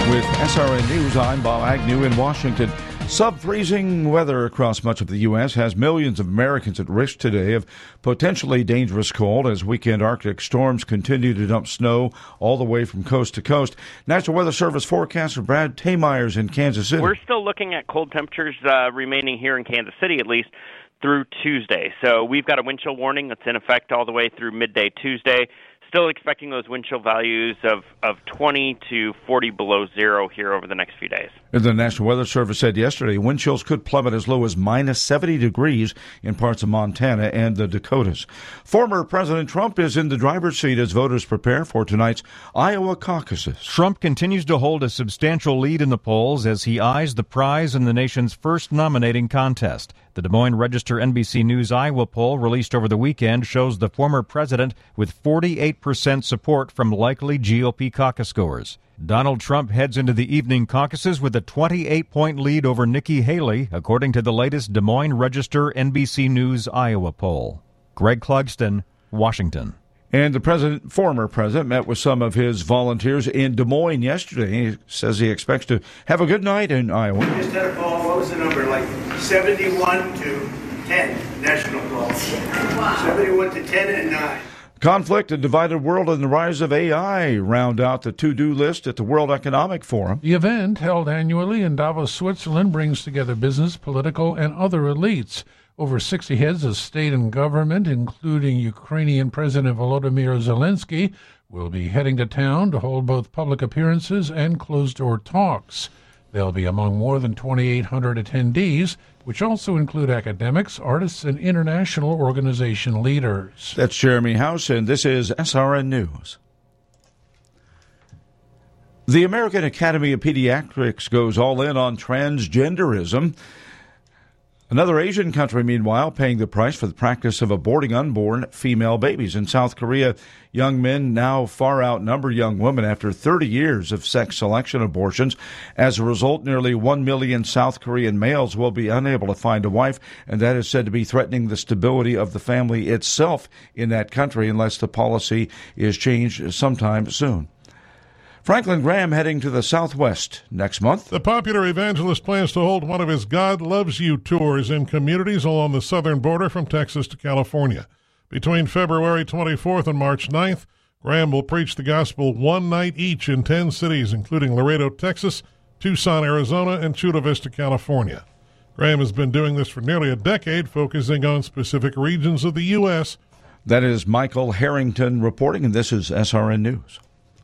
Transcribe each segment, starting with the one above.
With SRN News, I'm Bob Agnew in Washington. Sub-freezing weather across much of the U.S. has millions of Americans at risk today of potentially dangerous cold as weekend Arctic storms continue to dump snow all the way from coast to coast. National Weather Service forecaster Brad Taymyers in Kansas City. We're still looking at cold temperatures remaining here in Kansas City at least through Tuesday. So we've got a wind chill warning that's in effect all the way through midday Tuesday. Still expecting those wind chill values of 20 to 40 below zero here over the next few days. The National Weather Service said yesterday wind chills could plummet as low as minus 70 degrees in parts of Montana and the Dakotas. Former President Trump is in the driver's seat as voters prepare for tonight's Iowa caucuses. Trump continues to hold a substantial lead in the polls as he eyes the prize in the nation's first nominating contest. The Des Moines Register NBC News Iowa poll released over the weekend shows the former president with 48% support from likely GOP caucus goers. Donald Trump heads into the evening caucuses with a 28-point lead over Nikki Haley, according to the latest Des Moines Register NBC News Iowa poll. Greg Clugston, Washington. And the former president, met with some of his volunteers in Des Moines yesterday. He says he expects to have a good night in Iowa. Just had a call. What was the number? Like 71 to 10 national calls. Wow. 71 to 10 and 9. Conflict, a divided world, and the rise of AI round out the to-do list at the World Economic Forum. The event, held annually in Davos, Switzerland, brings together business, political, and other elites. Over 60 heads of state and government, including Ukrainian President Volodymyr Zelensky, will be heading to town to hold both public appearances and closed-door talks. They'll be among more than 2,800 attendees, which also include academics, artists, and international organization leaders. That's Jeremy House, and this is SRN News. The American Academy of Pediatrics goes all in on transgenderism. Another Asian country, meanwhile, paying the price for the practice of aborting unborn female babies. In South Korea, young men now far outnumber young women after 30 years of sex selection abortions. As a result, nearly 1 million South Korean males will be unable to find a wife, and that is said to be threatening the stability of the family itself in that country unless the policy is changed sometime soon. Franklin Graham heading to the Southwest next month. The popular evangelist plans to hold one of his God Loves You tours in communities along the southern border from Texas to California. Between February 24th and March 9th, Graham will preach the gospel one night each in 10 cities, including Laredo, Texas, Tucson, Arizona, and Chula Vista, California. Graham has been doing this for nearly a decade, focusing on specific regions of the U.S. That is Michael Harrington reporting, and this is SRN News.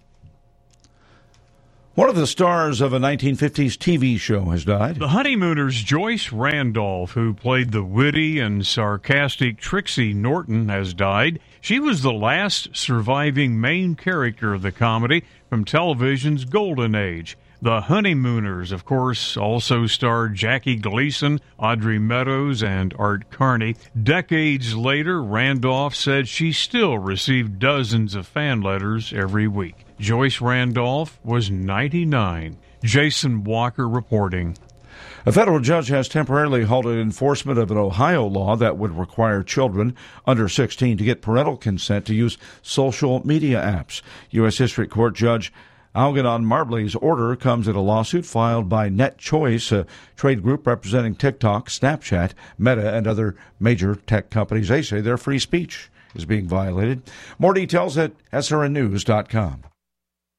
One of the stars of a 1950s TV show has died. The Honeymooners' Joyce Randolph, who played the witty and sarcastic Trixie Norton, has died. She was the last surviving main character of the comedy from television's golden age. The Honeymooners, of course, also starred Jackie Gleason, Audrey Meadows, and Art Carney. Decades later, Randolph said she still received dozens of fan letters every week. Joyce Randolph was 99. Jason Walker reporting. A federal judge has temporarily halted enforcement of an Ohio law that would require children under 16 to get parental consent to use social media apps. U.S. District Court Judge Algernon Marbley's order comes in a lawsuit filed by NetChoice, a trade group representing TikTok, Snapchat, Meta, and other major tech companies. They say their free speech is being violated. More details at srnnews.com.